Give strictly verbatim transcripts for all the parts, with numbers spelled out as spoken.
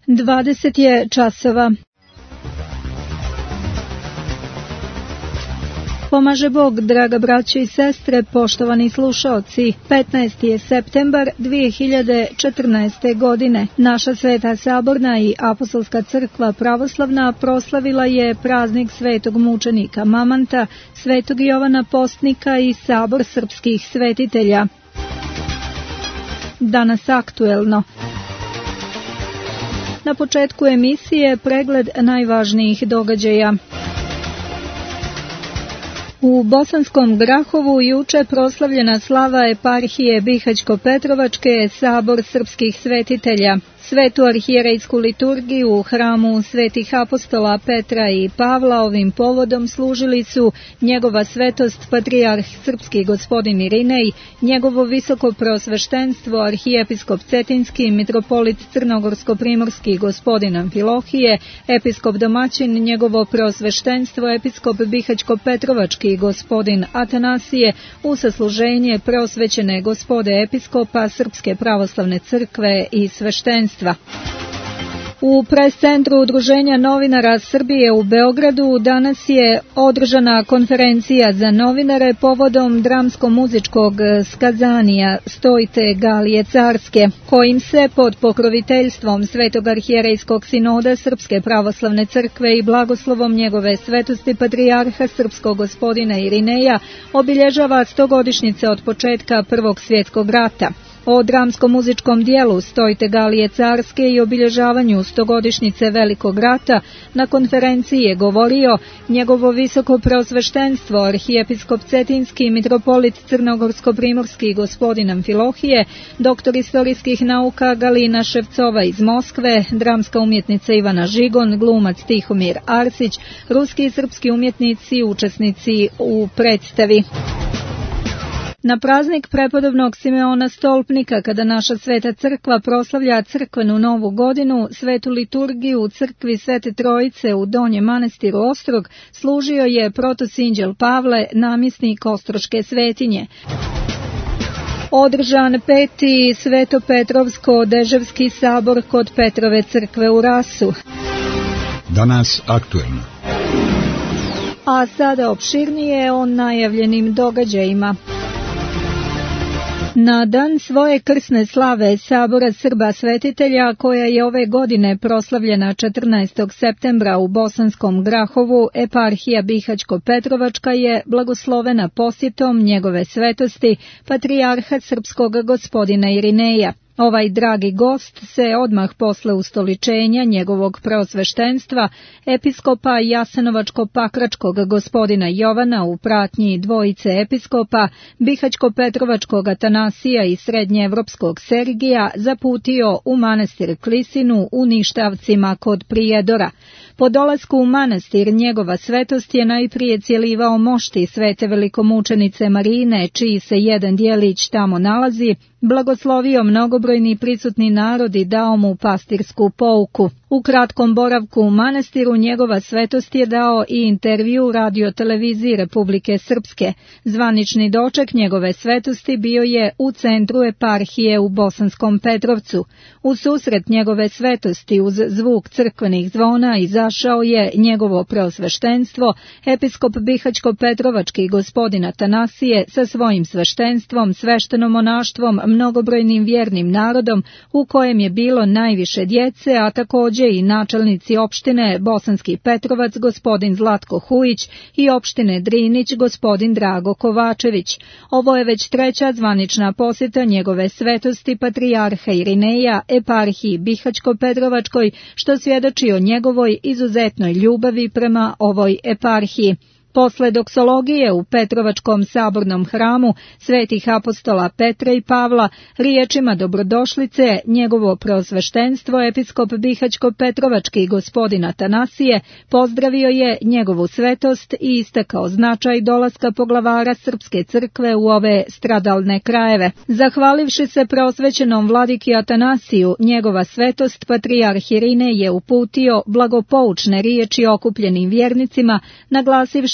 dvadeset je časova. Pomaže Bog, draga braćo i sestre, poštovani slušaoci. petnaesti je septembar dvije hiljade četrnaeste. godine. Naša Sveta Saborna i Apostolska crkva pravoslavna proslavila je praznik svetog mučenika Mamanta, svetog Jovana Postnika i sabor srpskih svetitelja. Danas aktuelno. Na početku emisije pregled najvažnijih događaja. U Bosanskom Grahovu juče proslavljena slava eparhije Bihaćko-Petrovačke, sabor srpskih svetitelja. Svetu arhijerejsku liturgiju u hramu svetih apostola Petra i Pavla ovim povodom služili su njegova svetost patrijarh srpski gospodin Irinej, njegovo visoko preosveštenstvo arhijepiskop Cetinski, mitropolit Crnogorsko-primorski gospodin Amfilohije, episkop domaćin njegovo preosveštenstvo episkop Bihaćko-Petrovački gospodin Atanasije, u sasluženje preosvećene gospode episkopa Srpske pravoslavne crkve i sveštenstva. U pres-centru Udruženja novinara Srbije u Beogradu danas je održana konferencija za novinare povodom dramsko-muzičkog skazanija Stojte Galije Carske, kojim se pod pokroviteljstvom Svetog arhijerejskog sinoda Srpske pravoslavne crkve i blagoslovom njegove svetosti patrijarha srpskog gospodina Irineja obilježava stogodišnjica od početka Prvog svjetskog rata. O dramsko-muzičkom dijelu Stojte Galije Carske i obilježavanju stogodišnjice Velikog rata na konferenciji je govorio njegovo visoko preosveštenstvo arhijepiskop Cetinski, mitropolit Crnogorsko-primorski gospodin Amfilohije, doktor istorijskih nauka Galina Ševcova iz Moskve, dramska umjetnica Ivana Žigon, glumac Tihomir Arsić, ruski i srpski umjetnici učesnici u predstavi. Na praznik prepodobnog Simeona Stolpnika, kada naša Sveta crkva proslavlja crkvenu novu godinu, svetu liturgiju u crkvi Svete Trojice u Donjem manastiru Ostrog služio je protosinđel Pavle, namjesnik Ostroške svetinje. Održan peti Sveto-Petrovsko-Deževski sabor kod Petrove crkve u Rasu. Danas aktuelno. A sada opširnije o najavljenim događajima. Na dan svoje krsne slave sabora Srba svetitelja, koja je ove godine proslavljena četrnaestog septembra u Bosanskom Grahovu, eparhija Bihaćko-Petrovačka je blagoslovena posjetom njegove svetosti patrijarha srpskog gospodina Irineja. Ovaj dragi gost se odmah posle ustoličenja njegovog preosveštenstva episkopa Jasenovačko-Pakračkog gospodina Jovana u pratnji dvojice episkopa Bihaćko-Petrovačkog Atanasija i srednjeevropskog Sergija zaputio u manastir Klisinu u Ništavcima kod Prijedora. Po dolasku u manastir njegova svetost je najprije cjelivao mošti svete velikomučenice Marine, čiji se jedan dijelić tamo nalazi, blagoslovio mnogobrojni prisutni narod i dao mu pastirsku pouku. U kratkom boravku u manastiru njegova svetost je dao i intervju radioteleviziji Republike Srpske. Zvanični doček njegove svetosti bio je u centru eparhije u Bosanskom Petrovcu. U susret njegove svetosti uz zvuk crkvenih zvona izašao je njegovo preosveštenstvo, episkop Bihaćko-Petrovački gospodin Atanasije sa svojim sveštenstvom, sveštenomonaštvom, mnogobrojnim vjernim narodom u kojem je bilo najviše djece, a također i načelnici opštine Bosanski Petrovac gospodin Zlatko Hujić i opštine Drinić gospodin Drago Kovačević. Ovo je već treća zvanična posjeta njegove svetosti patrijarha Irineja eparhiji Bihaćko-Petrovačkoj, što svjedoči o njegovoj izuzetnoj ljubavi prema ovoj eparhiji. Posle doksologije u Petrovačkom sabornom hramu svetih apostola Petra i Pavla, riječima dobrodošlice njegovo preosveštenstvo episkop Bihaćko-Petrovački gospodin Atanasije pozdravio je njegovu svetost i istakao značaj dolaska poglavara Srpske crkve u ove stradalne krajeve. Zahvalivši se preosvećenom vladiki Atanasiju, njegova svetost patrijarh Irine je uputio blagopoučne riječi okupljenim vjernicima, naglasivši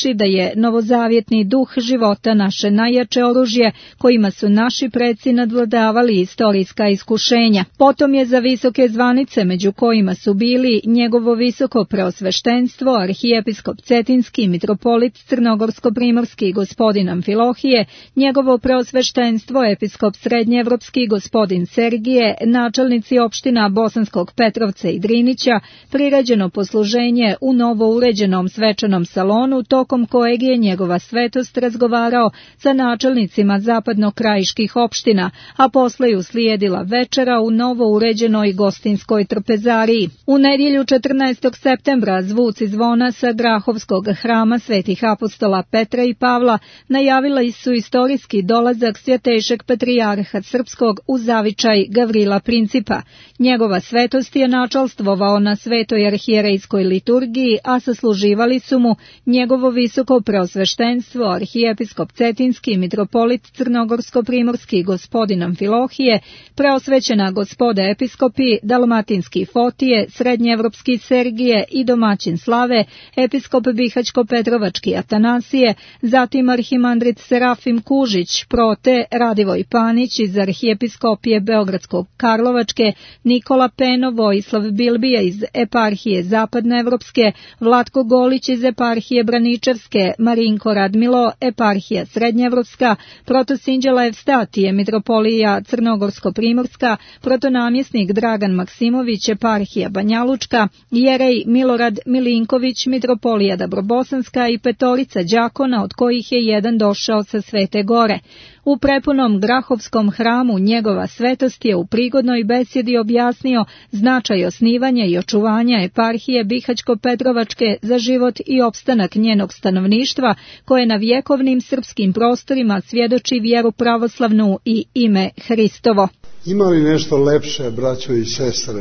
naglasivši da je novozavjetni duh života naše najjače oružje kojima su naši preci nadvladavali istorijska iskušenja. Potom je za visoke zvanice, među kojima su bili njegovo visoko preosveštenstvo, arhijepiskop Cetinski, mitropolit Crnogorsko-primorski gospodin Amfilohije, njegovo preosveštenstvo, episkop Srednjeevropski gospodin Sergije, načelnici opština Bosanskog Petrovca i Drinića, priređeno posluženje u novo uređenom svečanom salonu, tokom kojeg je njegova svetost razgovarao sa načelnicima zapadno-krajiških opština, a posle ju slijedila večera u novo uređenoj gostinskoj trpezariji. U nedjelju četrnaestog septembra zvuci zvona sa Grahovskog hrama svetih apostola Petra i Pavla najavila su istorijski dolazak svjetejšeg patrijarha srpskog u zavičaj Gavrila Principa. Njegova svetost je načalstvovao na svetoj arhijerejskoj liturgiji, a sasluživali su mu njegovo visoko preosveštenstvo, arhijepiskop Cetinski, mitropolit Crnogorsko-primorski gospodin Amfilohije, preosvećena gospoda episkopi, dalmatinski Fotije, srednjeevropski Sergije i domaćin Slave, episkop Bihaćko-Petrovački Atanasije, zatim arhimandrit Serafim Kužić, prote Radivoj Panić iz arhijepiskopije Beogradsko-Karlovačke, Nikola Peno, Vojislav Bilbija iz eparhije Zapadnoevropske, Vlatko Golić iz eparhije Braničevske, Marinko Radmilo, eparhija Srednjeevropska, protosinđela Evstatije, mitropolija Crnogorsko-primorska, protonamjesnik Dragan Maksimović, eparhija Banjalučka, jerej Milorad Milinković, mitropolija Dabrobosanska i petorica đakona, od kojih je jedan došao sa Svete Gore. U prepunom Grahovskom hramu njegova svetost je u prigodnoj besjedi objasnio značaj osnivanja i očuvanja eparhije Bihaćko-Petrovačke za život i opstanak njenog stanovništva, koje na vjekovnim srpskim prostorima svjedoči vjeru pravoslavnu i ime Hristovo. Ima li nešto lepše, braćo i sestre,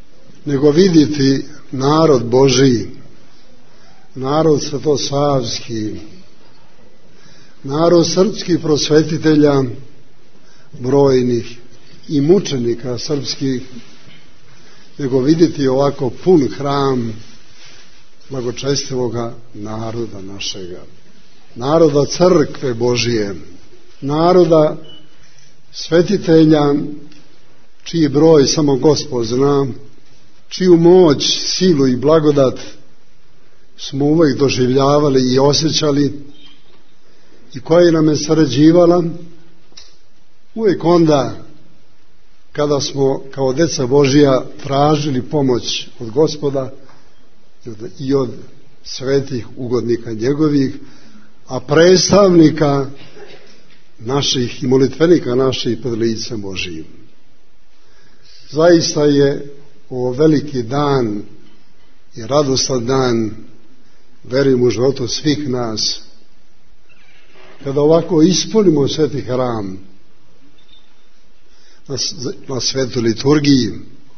nego vidjeti narod Božiji, narod svetosavski, narod srpskih prosvetitelja, brojnih i mučenika srpskih, nego vidjeti ovako pun hram blagočestivoga naroda našega, naroda crkve Božije, naroda svetitelja, čiji broj samo Gospod zna, čiju moć, silu i blagodat smo uvijek doživljavali i osjećali, i koja je nam je sarađivala uvijek onda kada smo kao deca Božija tražili pomoć od Gospoda i od svetih ugodnika njegovih, a predstavnika naših i molitvenika naših pred licem Božijim. Zaista je ovo veliki dan i radostan dan, verujem, u životu svih nas, kada ovako ispunimo sveti hram na, na svetu liturgiji,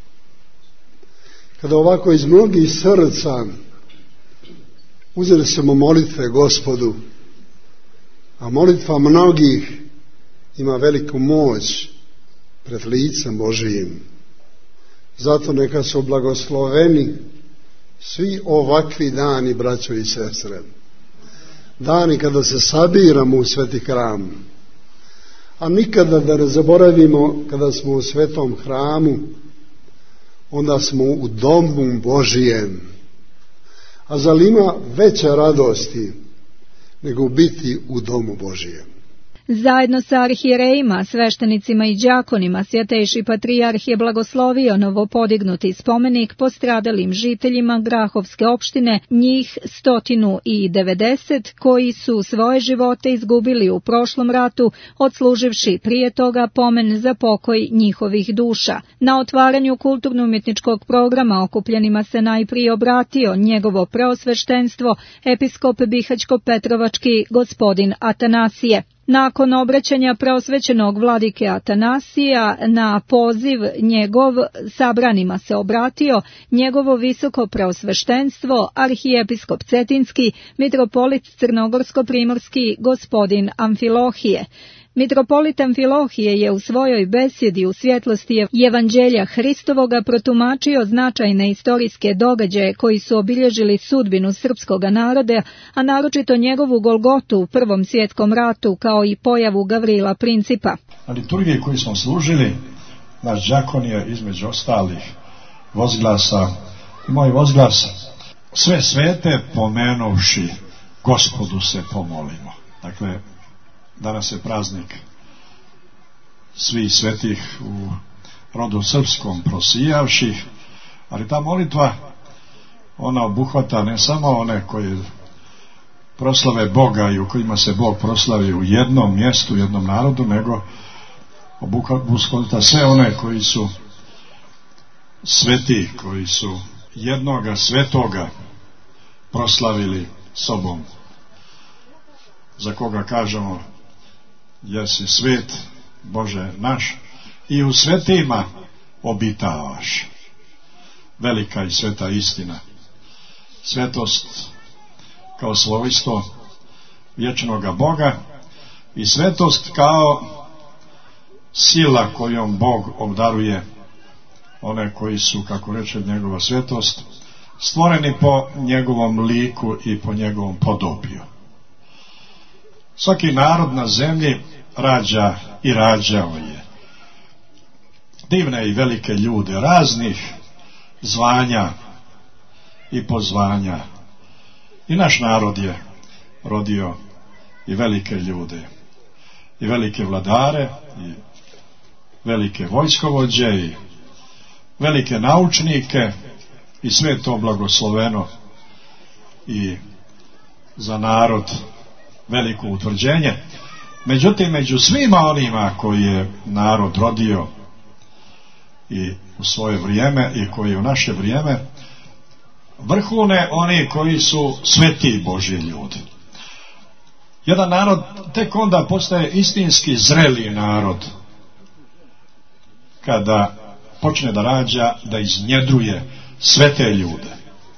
kada ovako iz mnogih srca uznesemo molitve Gospodu, a molitva mnogih ima veliku moć pred licem Božijim. Zato neka su blagosloveni svi ovakvi dani, braćo i sestre, dani kada se sabiramo u sveti hram, a nikada da ne zaboravimo, kada smo u svetom hramu, onda smo u domu Božijem. A zar ima veće radosti nego biti u domu Božijem? Zajedno sa arhijerejima, sveštenicima i đakonima, svjetejši patrijarh je blagoslovio novopodignuti spomenik postradalim žiteljima Grahovske opštine, njih stotinu i devedeset, koji su svoje živote izgubili u prošlom ratu, odsluživši prije toga pomen za pokoj njihovih duša. Na otvaranju kulturno-umjetničkog programa okupljenima se najprije obratio njegovo preosveštenstvo, episkop Bihaćko-Petrovački gospodin Atanasije. Nakon obraćanja preosvećenog vladike Atanasija na poziv njegov sabranima se obratio njegovo visoko preosveštenstvo, arhijepiskop Cetinski, mitropolit Crnogorsko-primorski gospodin Amfilohije. Mitropolitan Filohije je u svojoj besjedi u svjetlosti Evanđelja Hristovoga protumačio značajne istorijske događaje koji su obilježili sudbinu srpskoga naroda, a naročito njegovu Golgotu u Prvom svjetskom ratu, kao i pojavu Gavrila Principa. Na liturgiji koju smo služili, naš đakon je između ostalih vozglasa, i moj vozglas, sve svete pomenuvši, Gospodu se pomolimo. Dakle, danas je praznik svih svetih u rodu srpskom prosijavših, ali ta molitva, ona obuhvata ne samo one koji proslave Boga i u kojima se Bog proslavi u jednom mjestu, u jednom narodu, nego obuhvata sve one koji su sveti, koji su jednoga svetoga proslavili sobom, za koga kažemo jesi svet Bože naš i u svetima obitavaš. Velika i sveta istina. Svetost kao svojstvo vječnoga Boga i svetost kao sila kojom Bog obdaruje one koji su, kako reče njegova svetost, stvoreni po njegovom liku i po njegovom podobiju. Svaki narod na zemlji rađa i rađao je divne i velike ljude raznih zvanja i pozvanja. I naš narod je rodio i velike ljude, i velike vladare, i velike vojskovođe, i velike naučnike, i sve to blagosloveno i za narod veliko utvrđenje. Međutim, među svima onima koji je narod rodio i u svoje vrijeme i koji u naše vrijeme, vrhune oni koji su sveti Božji ljudi. Jedan narod tek onda postaje istinski zreli narod kada počne da rađa, da iznjedruje svete ljude.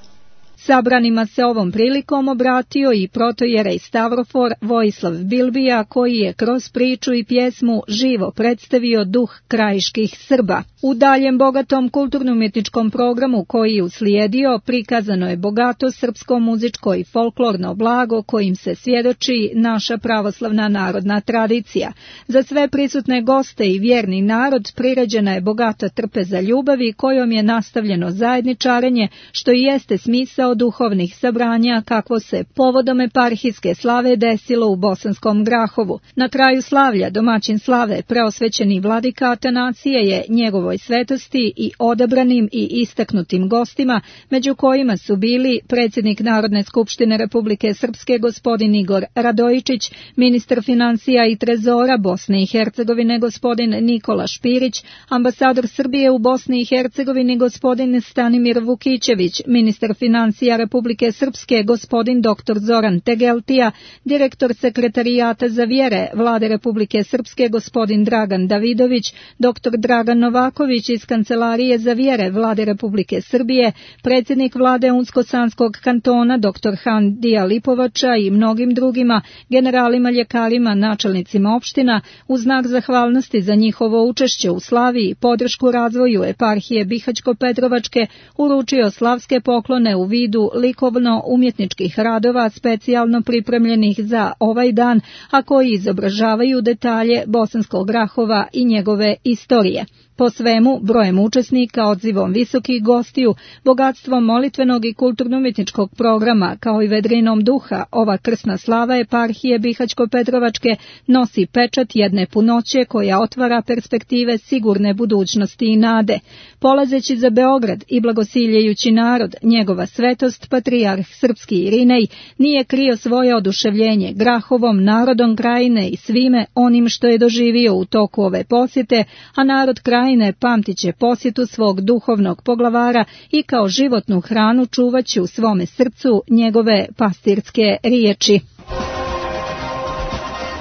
Sabranima se ovom prilikom obratio i protojerej Stavrofor Vojislav Bilbija, koji je kroz priču i pjesmu živo predstavio duh krajiških Srba. U daljem bogatom kulturno-umjetničkom programu koji je uslijedio prikazano je bogato srpsko muzičko i folklorno blago kojim se svjedoči naša pravoslavna narodna tradicija. Za sve prisutne goste i vjerni narod priređena je bogata trpeza ljubavi kojom je nastavljeno zajedničarenje, što i jeste smisao duhovnih sabranja kakvo se povodom eparhijske slave desilo u Bosanskom Grahovu. Na kraju slavlja domaćin slave preosvećeni vladika Atanacije je njegovoj svetosti i odabranim i istaknutim gostima, među kojima su bili predsjednik Narodne skupštine Republike Srpske gospodin Igor Radojičić, ministar financija i trezora Bosne i Hercegovine gospodin Nikola Špirić, ambasador Srbije u Bosni i Hercegovini gospodin Stanimir Vukićević, ministar financija Republike Srpske gospodin doktor Zoran Tegeltija, direktor sekretarijata za vjere Vlade Republike Srpske gospodin Dragan Davidović, doktor Dragan Novaković iz Kancelarije za vjere Vlade Republike Srbije, predsjednik Vlade Unsko-Sanskog kantona doktor Handija Lipovača i mnogim drugima, generalima, ljekarima, načelnicima opština, u znak zahvalnosti za njihovo učešće u slavi i podršku razvoju eparhije Bihaćko-Petrovačke, uručio slavske poklone u vidu likovno-umjetničkih radova specijalno pripremljenih za ovaj dan, a koji izobražavaju detalje Bosanskog Grahova i njegove istorije. Po svemu, brojem učesnika, odzivom visokih gostiju, bogatstvom molitvenog i kulturno-umjetničkog programa, kao i vedrinom duha, ova krsna slava eparhije Bihaćko-Petrovačke nosi pečat jedne punoće koja otvara perspektive sigurne budućnosti i nade. Polazeći za Beograd i blagosiljejući narod, njegova svetost, patrijarh srpski Irinej, nije krio svoje oduševljenje Grahovom, narodom krajine i svime onim što je doživio u toku ove posjete, a narod krajine pamtit će posjetu svog duhovnog poglavara i kao životnu hranu čuvaće u svome srcu njegove pastirske riječi.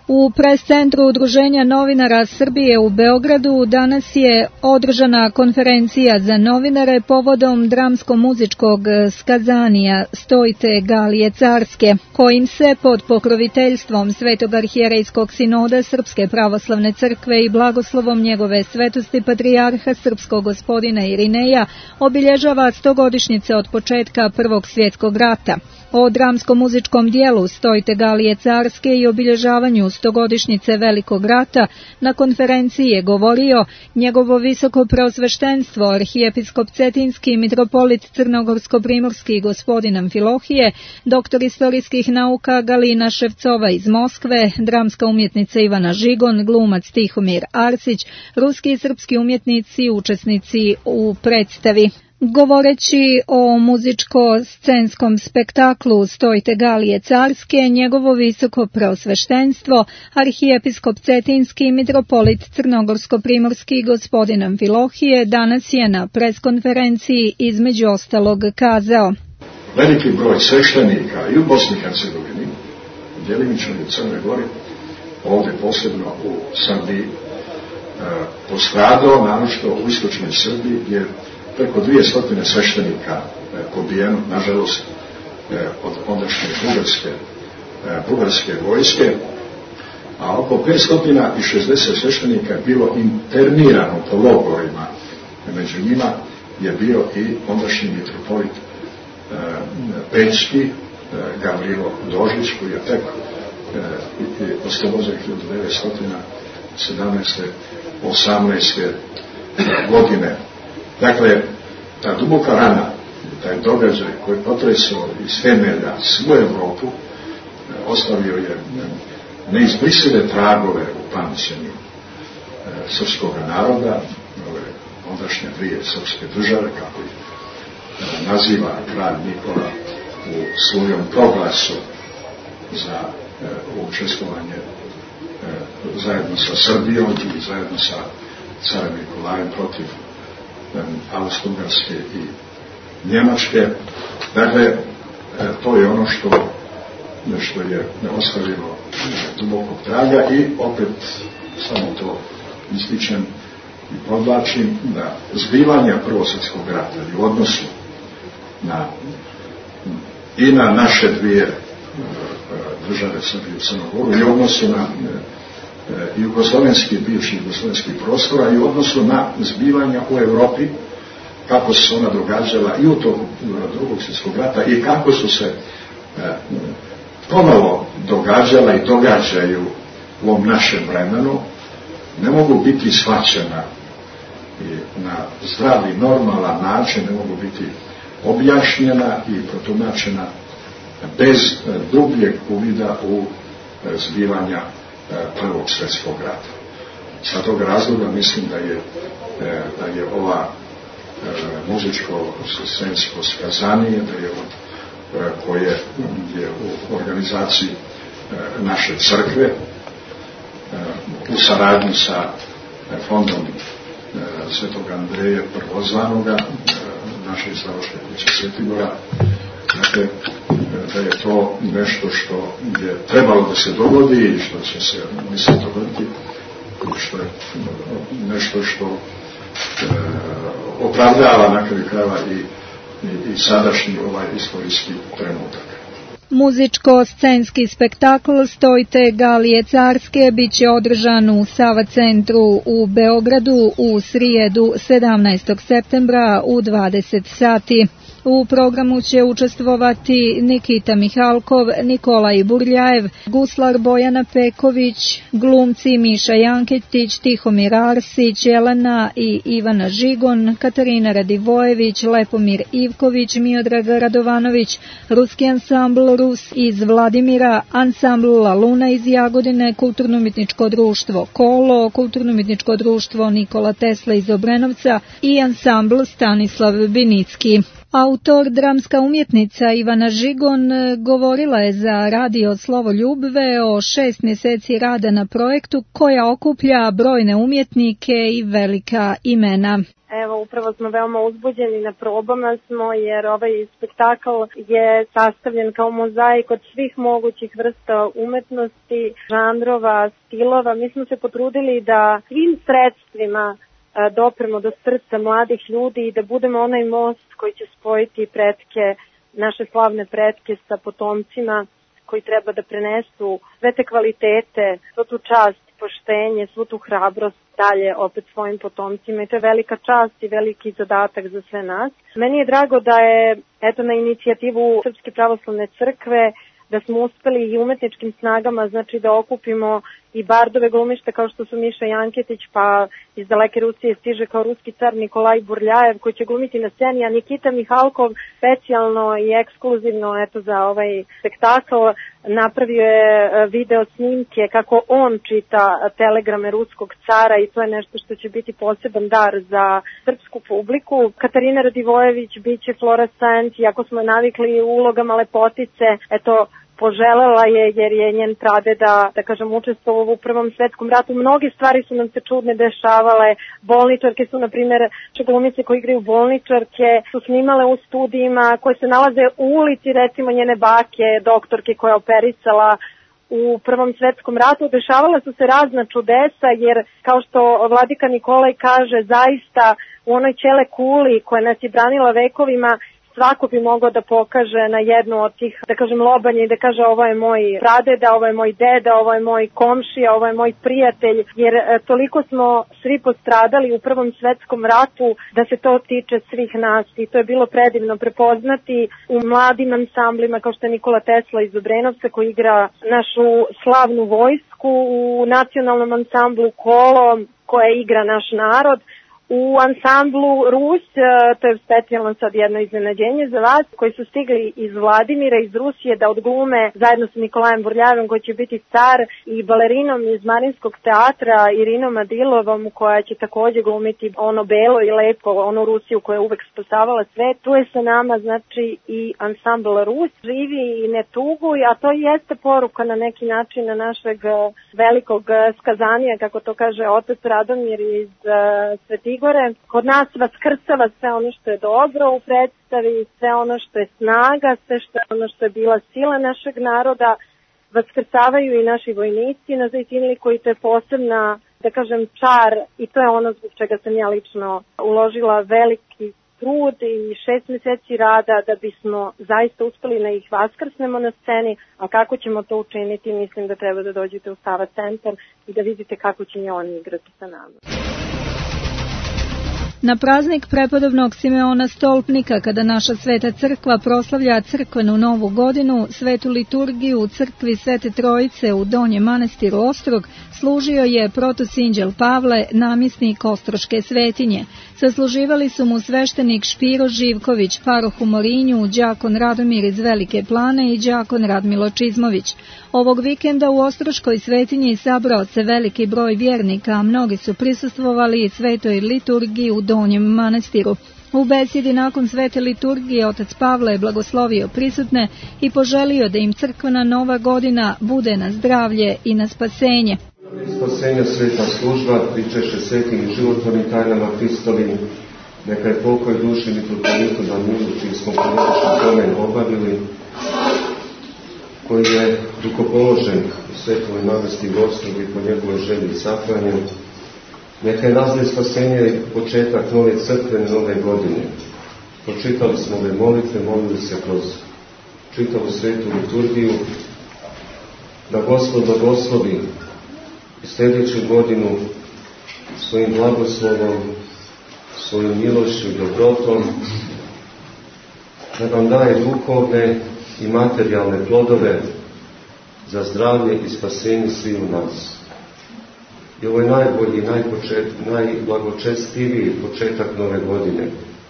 U pres-centru Udruženja novinara Srbije u Beogradu danas je održana konferencija za novinare povodom dramsko-muzičkog skazanija Stojte Galije Carske, kojim se pod pokroviteljstvom Svetog arhijerejskog sinoda Srpske pravoslavne crkve i blagoslovom njegove svetosti patrijarha srpskog gospodina Irineja obilježava stogodišnjica od početka Prvog svjetskog rata. O dramsko-muzičkom dijelu Stojte Galije Carske i obilježavanju stogodišnjice Velikog rata na konferenciji je govorio njegovo visoko preosveštenstvo arhijepiskop Cetinski mitropolit Crnogorsko-primorski gospodin Amfilohije, doktor istorijskih nauka Galina Ševcova iz Moskve, dramska umjetnica Ivana Žigon, glumac Tihomir Arsić, ruski i srpski umjetnici učesnici u predstavi. Govoreći o muzičko-scenskom spektaklu Stojte Galije Carske, njegovo visoko preosveštenstvo, arhijepiskop Cetinski mitropolit Crnogorsko-primorski gospodin Amfilohije danas je na preskonferenciji između ostalog kazao: Veliki broj sveštenika i u Bosni i Hercegovini, djelimično u Crnoj Gori, ovdje posebno u Srbiji, postradao, naročito u istočnoj Srbiji, gdje preko dvije stotine sveštenika pobijeno, nažalost, od ondašnje bugarske, bugarske vojske, a oko petsto šezdeset sveštenika je bilo internirano po logorima. Među njima je bio i ondašnji mitropolit Pećki, Gavrilo Dožić, koji je tek oslobođen hiljadu devetsto sedamnaeste osamnaeste godine. Dakle, ta duboka rana, taj događaj koji je potresao iz temelja svu Evropu, ostavio je neizbrisive tragove u pamćenju srpskog naroda, ove ondašnje dvije srpske države, kako ih naziva kralj Nikola u svojom proglasu za učestvovanje zajedno sa Srbijom i zajedno sa carem Nikolajem protiv Austro-Ugarske i Njemačke. Dakle, to je ono što, što je ostavilo dubokog traga i opet samo to ističem i podlačim da zbivanja Prvog svjetskog rata i u odnosu na, i na naše dvije države Srbije i Crnu Goru i u odnosu na jugoslovenski, bivši jugoslovenski prostora i u odnosu na zbivanja u Evropi, kako su se ona događala i u toku Drugog svjetskog rata i kako su se ponovo događala i događaju u ovom našem vremenu, ne mogu biti shvaćena i na zdravi, normalan način, ne mogu biti objašnjena i protumačena bez dubljeg uvida u zbivanja Prvog svjetskog rata. Sa tog razloga mislim da je, da je ova muzičko-scensko skazanje, da je od, koje je u organizaciji naše crkve u saradnji sa fondom Svetog Andreja Prvozvanoga, naše izdavačke kuće Svetibora. Dakle, da je to nešto što je trebalo da se dogodi i što će se, mislim, dogoditi i što je nešto što e, opravdava na kraju krajeva i, i, i sadašnji ovaj istorijski trenutak. Muzičko-scenski spektakl Stojte Galije Carske biće održan u Sava centru u Beogradu u srijedu sedamnaestog septembra u dvadeset sati. U programu će učestvovati Nikita Mihalkov, Nikolaj Burljajev, guslar Bojana Peković, glumci Miša Janketić, Tihomir Arsić, Jelena i Ivana Žigon, Katarina Radivojević, Lepomir Ivković, Miodrag Radovanović, ruski ansambl Rus iz Vladimira, ansambl La Luna iz Jagodine, kulturno-umjetničko društvo Kolo, kulturno-umjetničko društvo Nikola Tesla iz Obrenovca i ansambl Stanislav Binicki. Autor, dramska umjetnica Ivana Žigon govorila je za radio Slovo Ljubve o šest mjeseci rada na projektu koja okuplja brojne umjetnike i velika imena. Evo, upravo smo veoma uzbuđeni, na probama smo, jer ovaj spektakl je sastavljen kao mozaik od svih mogućih vrsta umetnosti, žanrova, stilova. Mi smo se potrudili da svim sredstvima dopremo do srca mladih ljudi i da budemo onaj most koji će spojiti pretke, naše slavne pretke sa potomcima koji treba da prenesu sve te kvalitete, svu tu čast, poštenje, svu tu hrabrost dalje opet svojim potomcima i to je velika čast i veliki zadatak za sve nas. Meni je drago da je eto na inicijativu Srpske pravoslavne crkve da smo uspeli i umetničkim snagama, znači da okupimo i bardove glumišta kao što su Miša Janketić, pa iz daleke Rusije stiže kao ruski car Nikolaj Burljajev koji će glumiti na sceni, a Nikita Mihalkov specijalno i ekskluzivno eto za ovaj spektakl napravio je video snimke kako on čita telegrame ruskog cara i to je nešto što će biti poseban dar za srpsku publiku. Katarina Radivojević biće Flora Sant, iako smo navikli u ulogama lepotice, eto poželela je jer je njen pradeda, da kažem, učestvovao u Prvom svetskom ratu. Mnoge stvari su nam se čudne dešavale. Bolničarke su, na primjer, glumice koji igraju bolničarke, su snimale u studijima koje se nalaze u ulici, recimo njene bake, doktorke koja je operisala u Prvom svetskom ratu. Dešavala su se razna čudesa jer, kao što vladika Nikolaj kaže, zaista u onoj ćele kuli koja nas je branila vekovima, svako bi mogao da pokaže na jednu od tih, da kažem, lobanja i da kaže ovo je moj pradeda, ovo je moj deda, ovo je moj komšija, ovo je moj prijatelj, jer e, toliko smo svi postradali u Prvom svetskom ratu da se to tiče svih nas i to je bilo predivno prepoznati u mladim ansamblima kao što je Nikola Tesla iz Obrenovca koji igra našu slavnu vojsku, u nacionalnom ansamblu Kolo koje igra naš narod, u ansamblu Rus, to je specijalno sad jedno iznenađenje za vas, koji su stigli iz Vladimira, iz Rusije, da odglume zajedno sa Nikolajem Burljavim koji će biti car i balerinom iz Marinskog teatra Irinom Adilovom koja će također glumiti ono belo i lepo, onu Rusiju koja je uvek spasavala svet. Tu je sa nama znači i ansambl Rus, živi i ne tugu, a to jeste poruka na neki način na našeg velikog skazanija, kako to kaže otac Radomir iz uh, Sveti Igore. Kod nas vaskrcava sve ono što je dobro u predstavi, sve ono što je snaga, sve što je ono što je bila sila našeg naroda. Vaskrcavaju i naši vojnici na Zejtinli koji to je posebna, da kažem, čar i to je ono zbog čega sam ja lično uložila veliki trud i šest mjeseci rada da bismo zaista uspeli da ih vaskrsnemo na sceni, a kako ćemo to učiniti, mislim da treba da dođete u Sava centar i da vidite kako će oni igrati sa nama. Na praznik prepodobnog Simeona Stolpnika, kada naša Sveta crkva proslavlja crkvenu novu godinu, svetu liturgiju u crkvi Svete Trojice u Donjem manastiru Ostrog služio je protosinđel Pavle, namjesnik Ostroške svetinje. Sasluživali su mu sveštenik Špiro Živković, paroh u Morinju, đakon Radomir iz Velike Plane i đakon Radmilo Čizmović. Ovog vikenda u Ostroškoj svetinji sabrao se veliki broj vjernika, a mnogi su prisustvovali svetoj liturgiji u Donjem manastiru. U besjedi nakon svete liturgije otac Pavle je blagoslovio prisutne i poželio da im crkvena nova godina bude na zdravlje i na spasenje. Spasenja sveta služba, pričeše svetim i životvornim tajnama Hristovim, neka je pokoj duši mitropolitu Danilu, čiji smo politički pomen obavili, koji je rukopoložen u svetovoj navesti Gospodu i po njegovoj želji i sahranju. Neka je razlije spasenje i početak nove crkvene nove godine. Pročitali smo ove molitve, molili se kroz čitavu svetu liturgiju, da Gospod blagoslovi i sljedeću godinu svojim blagoslovom, svojim milošću i dobrotom, da vam daje duhovne i materijalne plodove za zdravlje i spasenje svih u nas. I ovo je najbolji, najpočet, najblagočestiviji početak nove godine.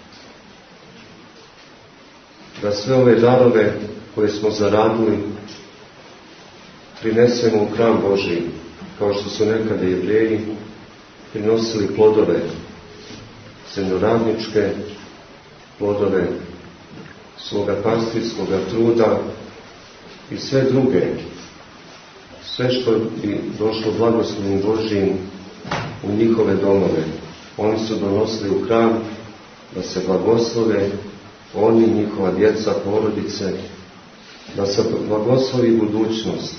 Da sve ove darove koje smo zaradili prinesemo u hram Božji, kao što su nekada Jevreji prinosili plodove zemljoradničke, plodove svoga pastirskoga truda i sve druge, sve što bi došlo blagoslovim Božijim u njihove domove. Oni su donosili u hram da se blagoslove, oni, njihova djeca, porodice, da se blagoslovi budućnost.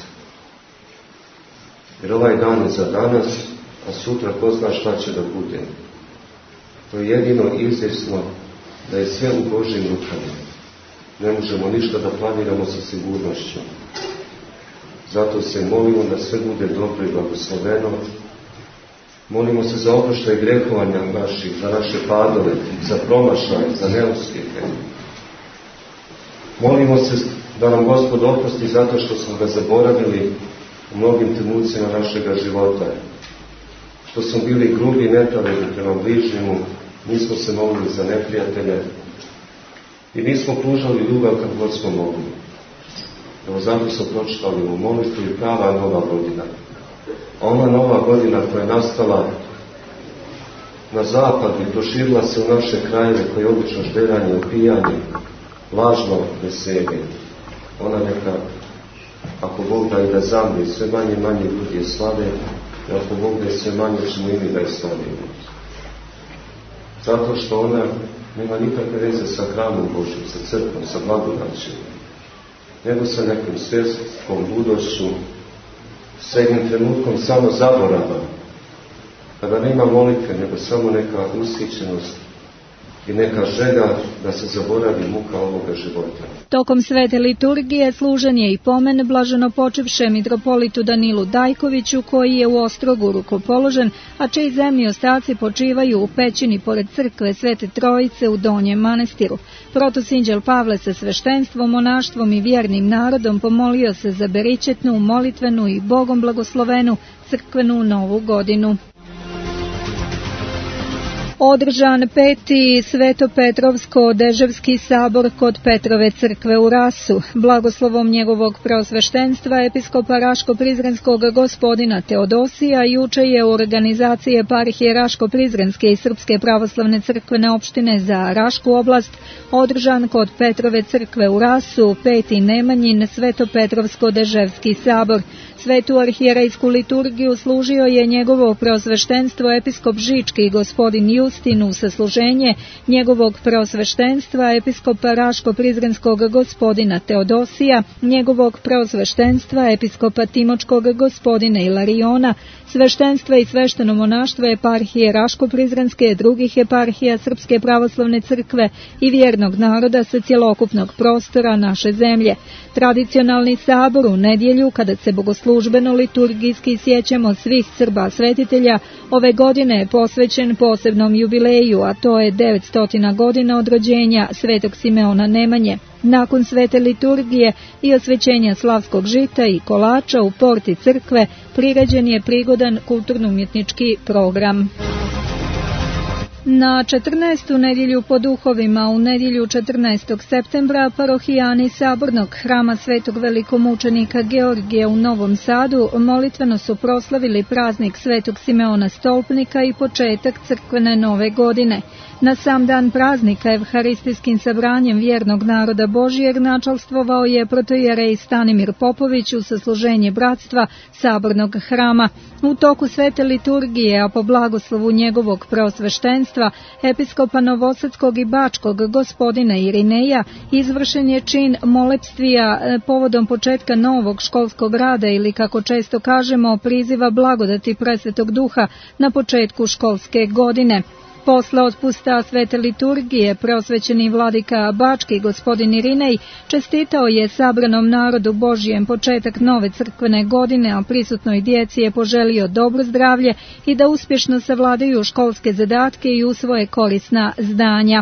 Jer ovaj dan je za danas, a sutra ko zna šta će da bude. To je jedino izvjesno da je sve u Božjim rukama. Ne možemo ništa da planiramo sa sigurnošću. Zato se molimo da sve bude dobro i blagosloveno. Molimo se za oproštaj grehovanja naših, za naše padove, za promašaj, za neuspjehe. Molimo se da nam Gospod oprosti zato što smo ga zaboravili u mnogim trenucima našega života. Što smo bili grubi i nepravedni prema bližnjemu, nismo se molili za neprijatelje i nismo pružali ljubav kad god smo mogli. Evo zato smo pročitali u molitvu i prava nova godina. A ona nova godina koja je nastala na zapadu i proširila se u naše krajeve koje je obično žderanje, opijanje, lažno veselje. Ona neka, ako Bog da i da zamlje, sve manje i manje ljudi je slave, i ako Bog da je sve manje ćemo i mi da je slavimo. Zato što ona nema nikakve veze sa hramom Božim, sa crkvom, sa blagodaćem, nego sa nekim svjetskom budošću, sa jednim trenutkom samo zaborava, kada nema molitve, nego samo neka ushićenost i neka želja da se zaboravi muka ovoga života. Tokom svete liturgije služen je i pomen blaženopočivšem mitropolitu Danilu Dajkoviću, koji je u Ostrogu rukopoložen, a čiji zemlji ostaci počivaju u pećini pored crkve Svete Trojice u Donjem manastiru. Protosinđel Pavle sa sveštenstvom, monaštvom i vjernim narodom pomolio se za beričetnu, molitvenu i Bogom blagoslovenu crkvenu novu godinu. Održan peti Svetopetrovsko-Deževski sabor kod Petrove crkve u Rasu. Blagoslovom njegovog preosveštenstva episkopa Raško-Prizrenskog gospodina Teodosija juče je u organizaciji eparhije Raško-Prizrenske i Srpske pravoslavne crkvene opštine za Rašku oblast održan kod Petrove crkve u Rasu peti Nemanjin Svetopetrovsko-Deževski sabor. Svetu arhijerejsku liturgiju služio je njegovo preosveštenstvo episkop Žički gospodin Justin u sasluženje njegovog preosveštenstva episkopa Raško-Prizrenskog gospodina Teodosija, njegovog preosveštenstva episkopa Timočkog gospodina Ilariona, sveštenstva i svešteno monaštva eparhije Raško-Prizrenske, drugih eparhija Srpske pravoslavne crkve i vjernog naroda sa cjelokupnog prostora naše zemlje. Tradicionalni sabor u nedjelju, kada se bogoslužbeno liturgijski sjećamo svih Srba svetitelja, ove godine je posvećen posebnom jubileju, a to je devetsto godina od rođenja svetog Simeona Nemanje. Nakon svete liturgije i osvećenja slavskog žita i kolača u porti crkve priređen je prigodan kulturno-umjetnički program. Na četrnaestu nedjelju po duhovima, u nedjelju četrnaestog septembra, parohijani Sabornog hrama Svetog velikomučenika Georgija u Novom Sadu molitveno su proslavili praznik Svetog Simeona Stolpnika i početak crkvene nove godine. Na sam dan praznika evharistijskim sabranjem vjernog naroda Božijeg načalstvovao je protoijerej Stanimir Popović u sasluženje bratstva Sabornog hrama. U toku svete liturgije, a po blagoslovu njegovog preosveštenstva, episkopa Novosadskog i Bačkog gospodina Irineja, izvršen je čin molepstvija povodom početka novog školskog rada ili, kako često kažemo, priziva blagodati presvetog duha na početku školske godine. Posle otpusta svete liturgije, preosvećeni vladika Bački gospodin Irinej čestitao je sabranom narodu Božijem početak nove crkvene godine, a prisutnoj djeci je poželio dobro zdravlje i da uspješno savladaju školske zadatke i usvoje korisna zdanja.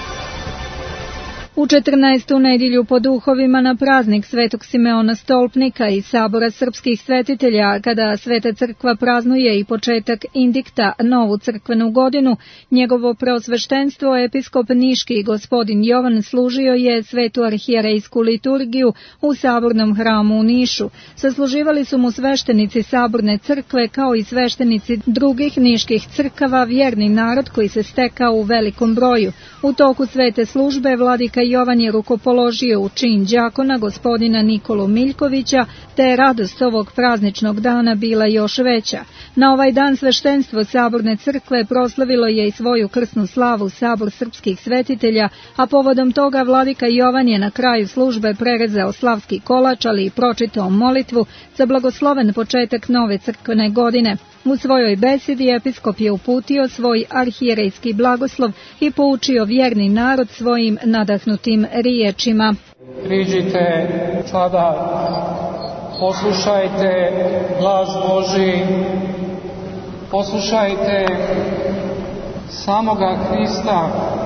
U četrnaestu nedjelju po duhovima na praznik Svetog Simeona Stolpnika i Sabora srpskih svetitelja, kada Sveta crkva praznuje i početak indikta novu crkvenu godinu, njegovo preosveštenstvo episkop Niški gospodin Jovan služio je svetu arhijerejsku liturgiju u Sabornom hramu u Nišu. Sasluživali su mu sveštenici Saborne crkve kao i sveštenici drugih niških crkava, vjerni narod koji se stekao u velikom broju. U toku svete službe vladika Jovan je rukopoložio u čin đakona gospodina Nikolu Miljkovića, te je radost ovog prazničnog dana bila još veća. Na ovaj dan sveštenstvo Saborne crkve proslavilo je i svoju krsnu slavu Sabor srpskih svetitelja, a povodom toga vladika Jovan je na kraju službe prerezao slavski kolač, ali i pročitao molitvu za blagosloven početak nove crkvene godine. U svojoj besedi episkop je uputio svoj arhijerejski blagoslov i poučio vjerni narod svojim nadahnutim riječima. Priđite sada, poslušajte glas Božji, poslušajte samoga Hrista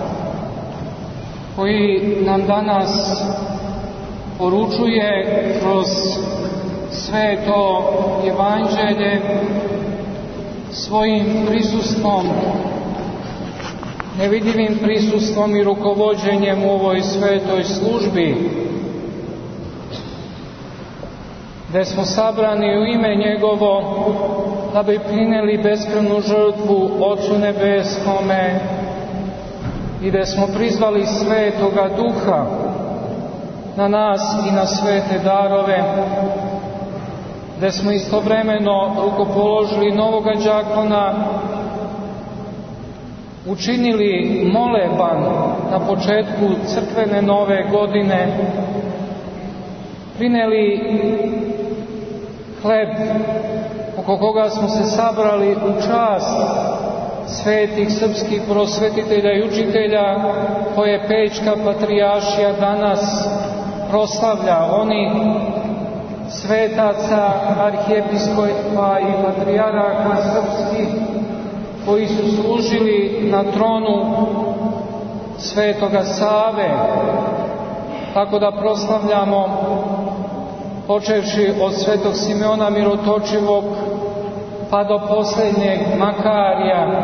koji nam danas poručuje kroz sveto evanđelje svojim prisustvom, nevidljivim prisustvom i rukovođenjem u ovoj svetoj službi, gde smo sabrani u ime Njegovo da bi prineli beskrvnu žrtvu Otcu Nebeskome i gde smo prizvali Svetoga Duha na nas i na svete darove, gde smo istovremeno rukopoložili novoga đakona, učinili moleban na početku crkvene nove godine, prineli hleb oko koga smo se sabrali u čast svetih srpskih prosvetitelja i učitelja koje Pećka patrijaršija danas proslavlja. Oni svetaca, arhijepiskopa i patrijaraka srpskih koji su služili na tronu Svetoga Save, tako da proslavljamo počevši od Svetog Simeona Mirotočivog pa do posljednjeg Makarija.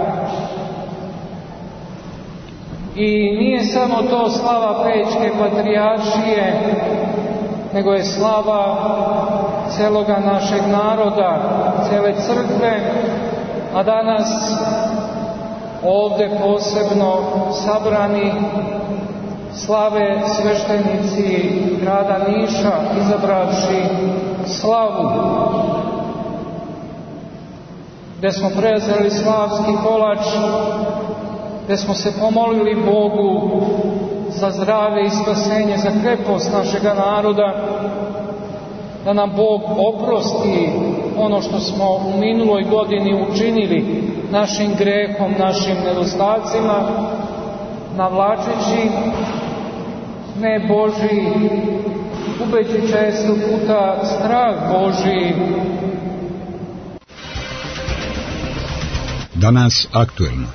I nije samo to slava Pećke patrijaršije, nego je slava celoga našeg naroda, cele crkve, a danas ovde posebno sabrani slave sveštenici grada Niša, izabravši slavu, gde smo prezeli slavski kolač, gde smo se pomolili Bogu za zdravlje i spasenje, za krepost našega naroda, da nam Bog oprosti ono što smo u minuloj godini učinili našim grehom, našim nedostacima, navlačeći ne Božji, gubeći često puta strah Božji. Danas aktuelno.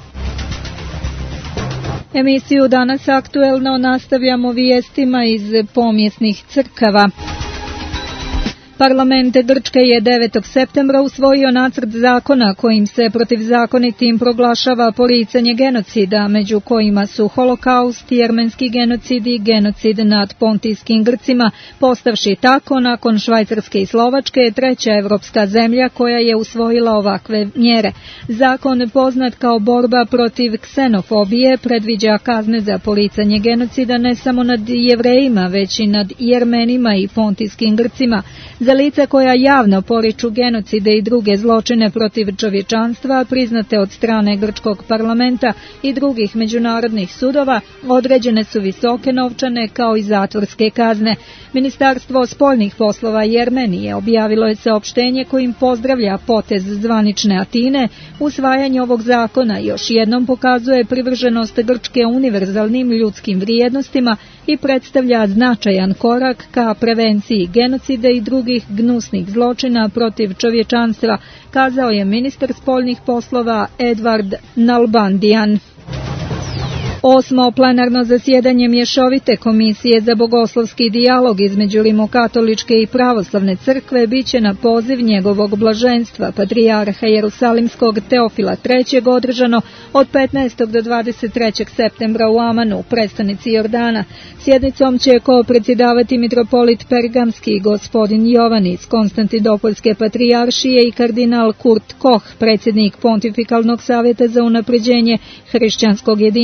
Emisiju Danas aktuelno nastavljamo vijestima iz pomjesnih crkava. Parlament Grčke je devetog septembra usvojio nacrt zakona kojim se protivzakonitim proglašava poricanje genocida, među kojima su holokaust, jermenski genocid i genocid nad pontijskim Grcima, postavši tako nakon Švajcarske i Slovačke treća evropska zemlja koja je usvojila ovakve mjere. Zakon poznat kao borba protiv ksenofobije predviđa kazne za poricanje genocida ne samo nad Jevrejima, već i nad Jermenima i pontijskim Grcima. Za lica koja javno poriču genocide i druge zločine protiv čovječanstva priznate od strane grčkog parlamenta i drugih međunarodnih sudova određene su visoke novčane kao i zatvorske kazne. Ministarstvo spoljnih poslova Jermenije objavilo je saopštenje kojim pozdravlja potez zvanične Atine. Usvajanje ovog zakona još jednom pokazuje privrženost Grčke univerzalnim ljudskim vrijednostima i predstavlja značajan korak ka prevenciji genocida i drugih gnusnih zločina protiv čovječanstva, kazao je ministar spoljnih poslova Edvard Nalbandian. Osmo plenarno zasjedanje mješovite komisije za bogoslovski dijalog između Rimokatoličke i pravoslavne crkve biće na poziv njegovog blaženstva, patrijarha Jerusalimskog Teofila trećeg održano od petnaestog do dvadeset trećeg septembra u Amanu, prestonici Jordana. Sjednicom će ko-predsjedavati mitropolit Pergamski gospodin Jovan iz Konstantinopolske patrijaršije i kardinal Kurt Koch, predsjednik Pontifikalnog savjeta za unapređenje hrišćanskog jedinstva.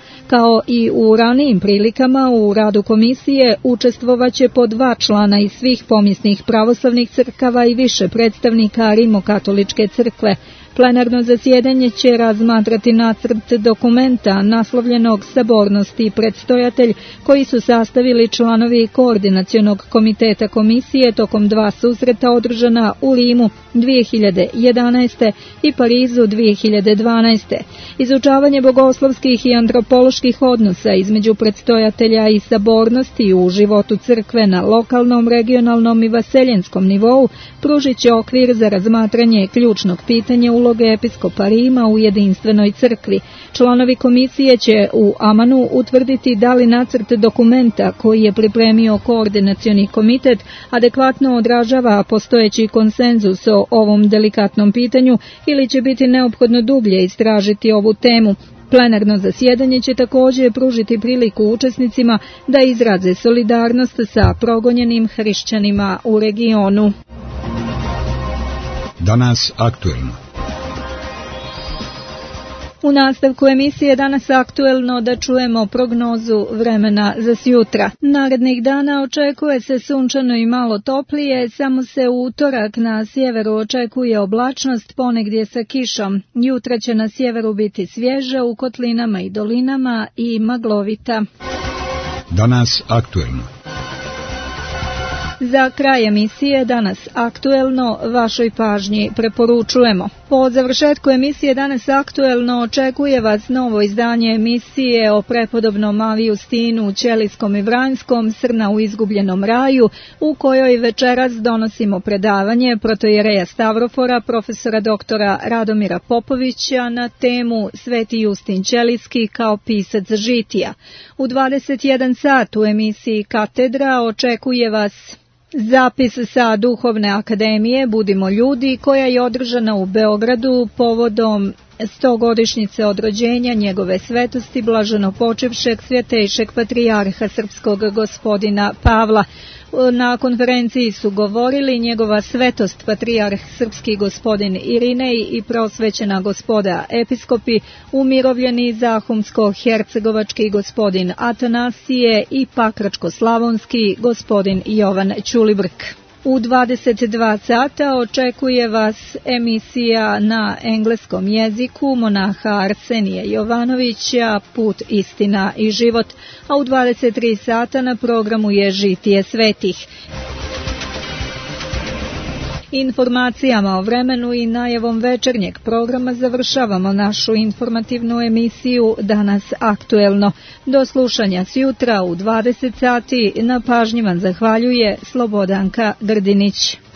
Kao i u ranijim prilikama u radu komisije učestvovaće po dva člana iz svih pomjesnih pravoslavnih crkava i više predstavnika Rimokatoličke crkve. Plenarno zasjedanje će razmatrati nacrt dokumenta naslovljenog Sabornost i predstojatelj, koji su sastavili članovi Koordinacionog komiteta komisije tokom dva susreta održana u Limu dvije hiljade jedanaeste. i Parizu dvije hiljade dvanaeste. Izučavanje bogoslovskih i antropoloških odnosa između predstojatelja i sabornosti u životu crkve na lokalnom, regionalnom i vaseljenskom nivou pružit će okvir za razmatranje ključnog pitanja uloge episkopa Rima u jedinstvenoj crkvi. Članovi komisije će u amanu utvrditi da li nacrt dokumenta koji je pripremio Koordinacioni komitet adekvatno odražava postojeći konsenzus o ovom delikatnom pitanju ili će biti neophodno dublje istražiti ovu temu. Plenarno zasjedanje će također pružiti priliku učesnicima da izraze solidarnost sa progonjenim hrišćanima u regionu. Danas aktuelno. U nastavku emisije Danas aktuelno da čujemo prognozu vremena za sjutra. Narednih dana očekuje se sunčano i malo toplije, samo se u utorak na sjeveru očekuje oblačnost, ponegdje sa kišom. Jutra će na sjeveru biti svježa, u kotlinama i dolinama i maglovita. Danas aktuelno. Za kraj emisije Danas aktuelno vašoj pažnji preporučujemo. Po završetku emisije Danas aktuelno očekuje vas novo izdanje emisije o prepodobnom Avijustinu, Ćelijskom i Vranjskom, Srna u izgubljenom raju, u kojoj večeras donosimo predavanje protojereja Stavrofora, profesora doktora Radomira Popovića na temu Sveti Justin Ćelijski kao pisac žitija. U dvadeset jedan sat u emisiji Katedra očekuje vas zapis sa Duhovne akademije Budimo ljudi, koja je održana u Beogradu povodom stogodišnjice od rođenja njegove svetosti blaženopočivšeg svjetejšeg patrijarha srpskog gospodina Pavla. Na konferenciji su govorili njegova svetost patrijarh srpski gospodin Irinej i prosvećena gospoda episkopi, umirovljeni zahumsko-hercegovački gospodin Atanasije i pakračko-slavonski gospodin Jovan Ćulibrk. U dvadeset dva sata očekuje vas emisija na engleskom jeziku monaha Arsenija Jovanovića Put, istina i život, a u dvadeset tri sata na programu je Žitije svetih. Informacijama o vremenu i najavom večernjeg programa završavamo našu informativnu emisiju Danas aktuelno. Do slušanja sjutra u dvadeset sati, na pažnji vam zahvaljuje Slobodanka Grdinić.